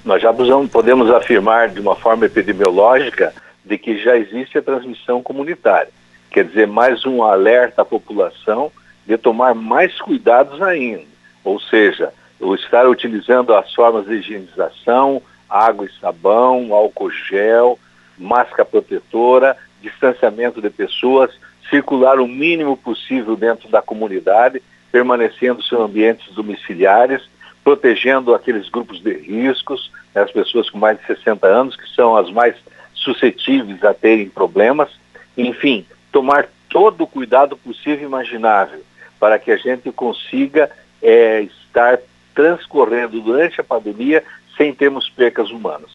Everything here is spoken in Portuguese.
Nós já podemos afirmar de uma forma epidemiológica de que já existe a transmissão comunitária. Quer dizer, mais um alerta à população de tomar mais cuidados ainda. Ou seja, o estar utilizando as formas de higienização, água e sabão, álcool gel, máscara protetora, distanciamento de pessoas, circular o mínimo possível dentro da comunidade, permanecendo em ambientes domiciliares, protegendo aqueles grupos de riscos, né, as pessoas com mais de 60 anos, que são as mais suscetíveis a terem problemas. Enfim, tomar todo o cuidado possível e imaginável para que a gente consiga estar transcorrendo durante a pandemia sem termos percas humanas.